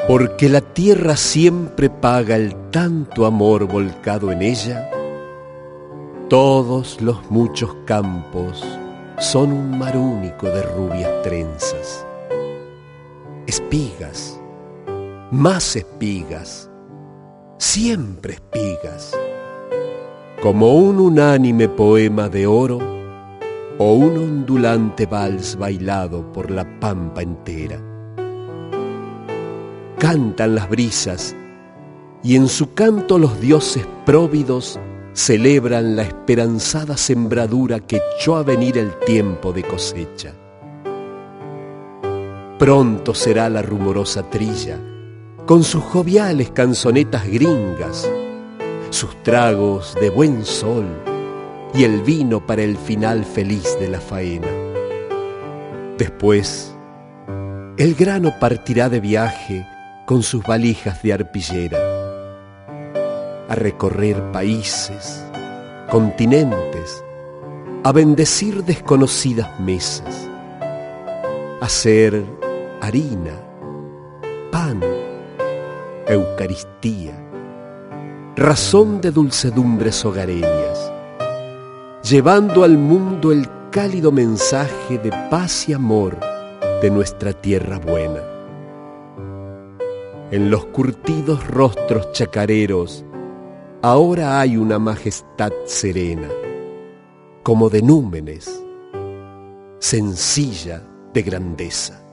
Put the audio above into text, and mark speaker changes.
Speaker 1: Porque la tierra siempre paga el tanto amor volcado en ella, todos los muchos campos son un mar único de rubias trenzas. Espigas, más espigas, siempre espigas, como un unánime poema de oro o un ondulante vals bailado por la pampa entera. Cantan las brisas y en su canto los dioses próvidos celebran la esperanzada sembradura que echó a venir el tiempo de cosecha. Pronto será la rumorosa trilla, con sus joviales canzonetas gringas, sus tragos de buen sol y el vino para el final feliz de la faena. Después, el grano partirá de viaje con sus valijas de arpillera, a recorrer países, continentes, a bendecir desconocidas mesas, a hacer harina, pan, Eucaristía, razón de dulcedumbres hogareñas, llevando al mundo el cálido mensaje de paz y amor de nuestra tierra buena. En los curtidos rostros chacareros ahora hay una majestad serena, como de númenes, sencilla de grandeza.